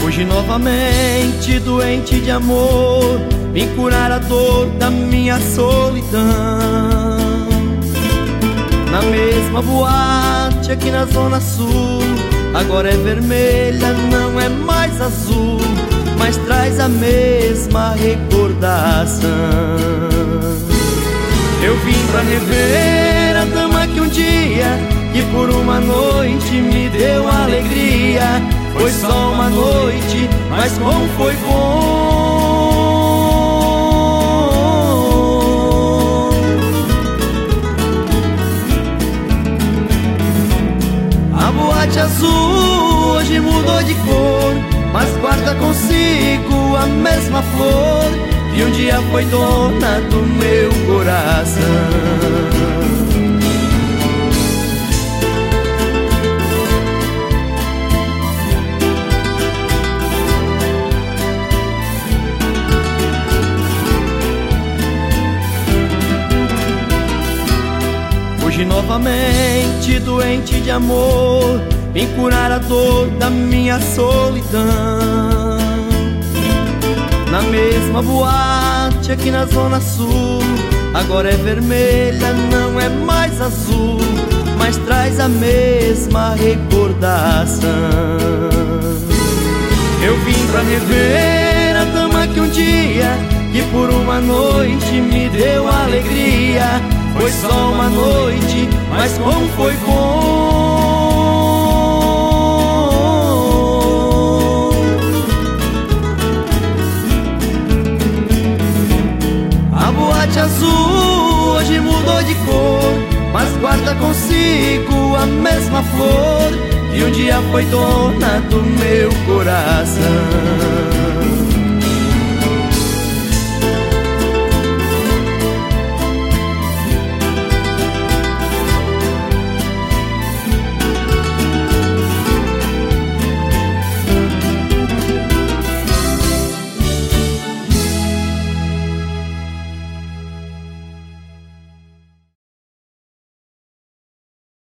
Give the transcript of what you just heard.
Hoje novamente doente de amor, vim curar a dor da minha solidão. Na mesma boate aqui na Zona Sul, agora é vermelha, não é mais azul, mas traz a mesma recordação. Eu vim pra rever a dama que um dia, que por uma noite me deu alegria. Foi só uma noite, mas como foi bom. A boate azul hoje mudou de cor, mas guarda consigo a mesma flor que um dia foi dona do meu coração. Hoje novamente doente de amor, vim curar a dor da minha solidão. Na mesma boate aqui na Zona Sul, agora é vermelha, não é mais azul, mas traz a mesma recordação. Eu vim pra rever a dama que um dia, que por uma noite me deu alegria. Foi só uma noite, mas como foi bom. A boate azul hoje mudou de cor, mas guarda consigo a mesma flor que um dia foi dona do meu coração.